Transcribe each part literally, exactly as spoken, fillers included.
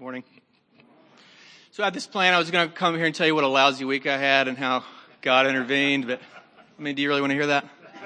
Morning. So I had this plan. I was going to come here and tell you what a lousy week I had and how God intervened. But, I mean, do you really want to hear that?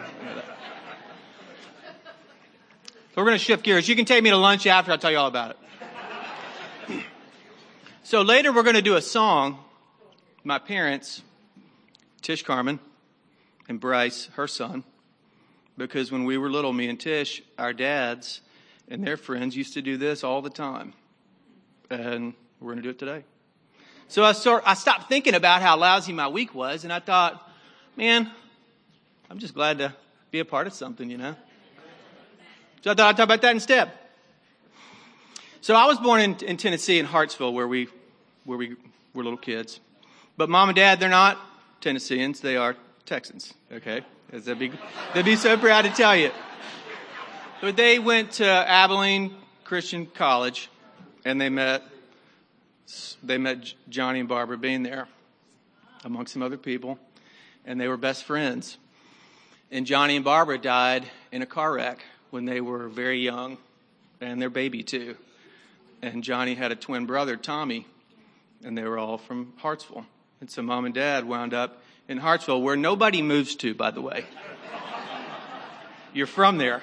So we're going to shift gears. You can take me to lunch after. I'll tell you all about it. So later we're going to do a song. My parents, Tish Carmen and Bryce, her son, because when we were little, me and Tish, our dads and their friends used to do this all the time. And we're going to do it today. So I, start, I stopped thinking about how lousy my week was, and I thought, man, I'm just glad to be a part of something, you know. So I thought I'd talk about that instead. So I was born in, in Tennessee, in Hartsville, where we where we were little kids. But mom and dad, they're not Tennesseans, they are Texans, okay? They'd be, they'd be so proud to tell you. But they went to Abilene Christian College, and they met they met Johnny and Barbara Bean there, among some other people, and they were best friends. And Johnny and Barbara died in a car wreck when they were very young, and their baby too. And Johnny had a twin brother, Tommy, and they were all from Hartsville. And so mom and dad wound up in Hartsville, where nobody moves to, by the way. You're from there.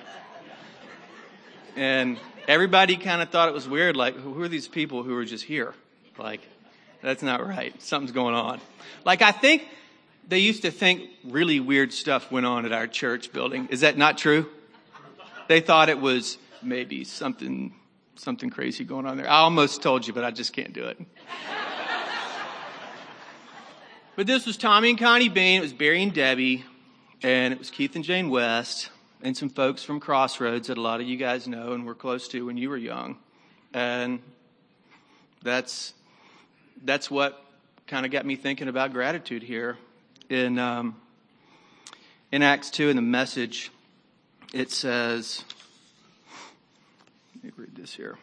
And everybody kind of thought it was weird, like, who are these people who are just here? Like, that's not right. Something's going on. Like, I think they used to think really weird stuff went on at our church building. Is that not true? They thought it was maybe something something crazy going on there. I almost told you, but I just can't do it. But this was Tommy and Connie Bean. It was Barry and Debbie. And it was Keith and Jane West. And some folks from Crossroads that a lot of you guys know and were close to when you were young. And that's that's what kind of got me thinking about gratitude here. In um, in Acts two, in the Message, it says, let me read this here.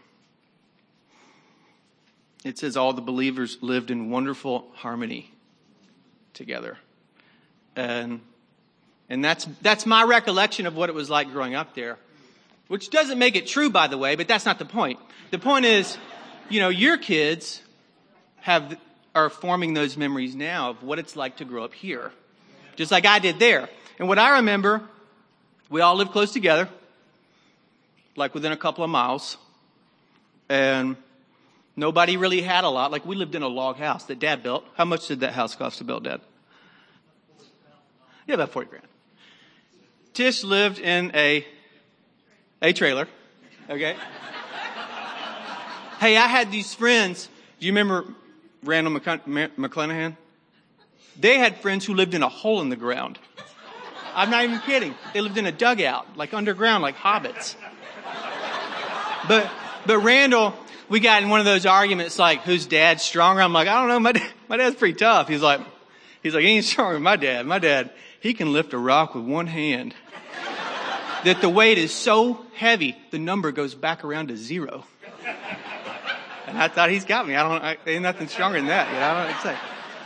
It says, all the believers lived in wonderful harmony together. And And that's that's my recollection of what it was like growing up there, which doesn't make it true, by the way, but that's not the point. The point is, you know, your kids have are forming those memories now of what it's like to grow up here, just like I did there. And what I remember, we all lived close together, like within a couple of miles, and nobody really had a lot. Like, we lived in a log house that Dad built. How much did that house cost to build, Dad? Yeah, about forty grand. Tish lived in a a trailer, okay? Hey, I had these friends. Do you remember Randall McClanahan? They had friends who lived in a hole in the ground. I'm not even kidding. They lived in a dugout, like underground, like hobbits. But but Randall, we got in one of those arguments like, whose dad's stronger? I'm like, I don't know. My dad, my dad's pretty tough. He's like, he's like, he ain't stronger than my dad. My dad, he can lift a rock with one hand. That the weight is so heavy, the number goes back around to zero. And I thought, he's got me. I don't, I, ain't nothing stronger than that. You know, I don't know what to say.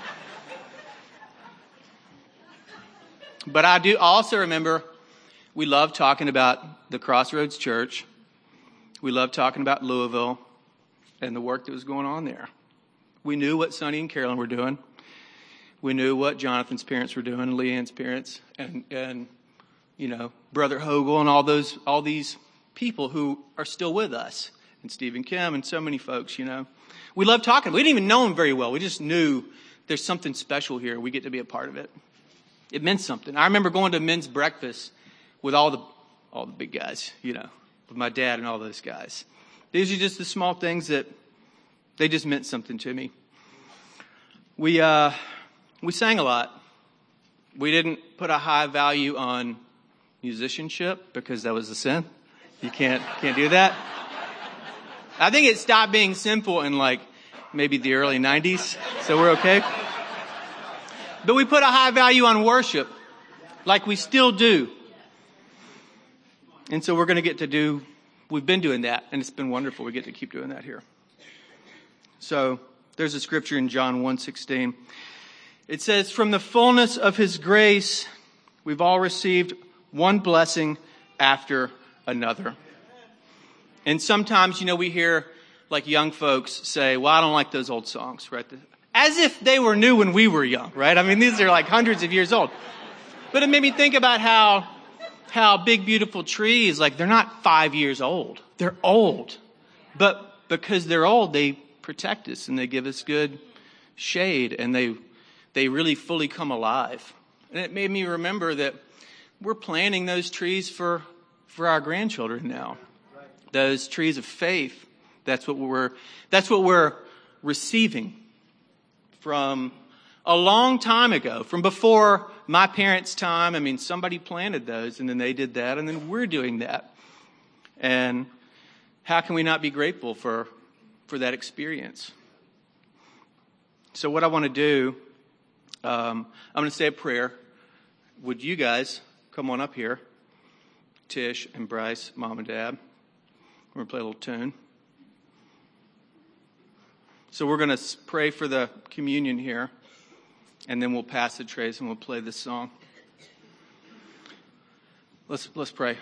But I do also remember we loved talking about the Crossroads Church. We loved talking about Louisville and the work that was going on there. We knew what Sonny and Carolyn were doing. We knew what Jonathan's parents were doing, Leanne's parents, and, and, you know, Brother Hogel and all those, all these people who are still with us, and Stephen Kim and so many folks, you know. We loved talking. We didn't even know them very well. We just knew there's something special here. We get to be a part of it. It meant something. I remember going to men's breakfast with all the, all the big guys, you know, with my dad and all those guys. These are just the small things that they just meant something to me. We, uh, We sang a lot. We didn't put a high value on musicianship because that was a sin. You can't can't do that. I think it stopped being simple in like maybe the early nineties, so we're okay. But we put a high value on worship, like we still do. And so we're going to get to do, we've been doing that, and it's been wonderful. We get to keep doing that here. So there's a scripture in John one sixteen. It says, from the fullness of his grace, we've all received one blessing after another. And sometimes, you know, we hear like young folks say, well, I don't like those old songs, right? As if they were new when we were young, right? I mean, these are like hundreds of years old. But it made me think about how, how big, beautiful trees, like they're not five years old. They're old. But because they're old, they protect us and they give us good shade and they, they really fully come alive. And it made me remember that we're planting those trees for, for our grandchildren now. Those trees of faith. That's what we're, that's what we're receiving from a long time ago, from before my parents' time. I mean, somebody planted those and then they did that and then we're doing that. And how can we not be grateful for, for that experience? So what I want to do, um, I'm going to say a prayer. Would you guys come on up here? Tish and Bryce, Mom and Dad. We're going to play a little tune. So we're going to pray for the communion here, and then we'll pass the trays and we'll play this song. Let's let's pray.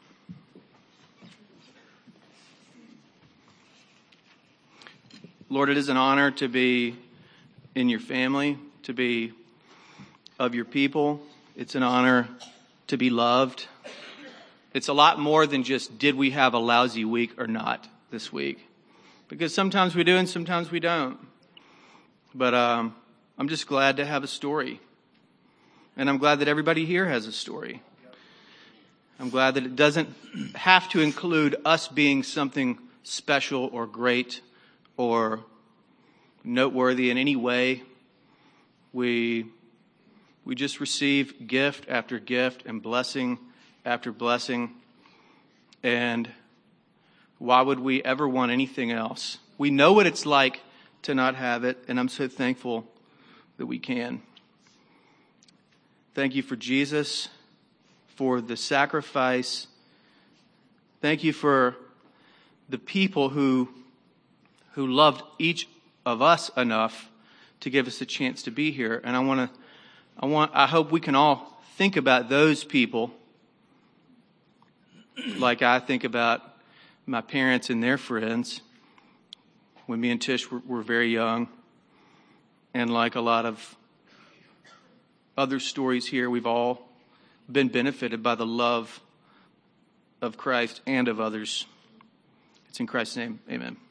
Lord, it is an honor to be in your family, to be of your people. It's an honor to be loved. It's a lot more than just, did we have a lousy week or not this week? Because sometimes we do and sometimes we don't. But um, I'm just glad to have a story. And I'm glad that everybody here has a story. I'm glad that it doesn't have to include us being something special or great or noteworthy in any way. We, we just receive gift after gift and blessing after blessing. And why would we ever want anything else? We know what it's like to not have it, and I'm so thankful that we can. Thank you for Jesus, for the sacrifice. Thank you for the people who, who loved each of us enough to give us a chance to be here. And I want to, I want, I hope we can all think about those people like I think about my parents and their friends when me and Tish were, were very young. And like a lot of other stories here, we've all been benefited by the love of Christ and of others. It's in Christ's name. Amen.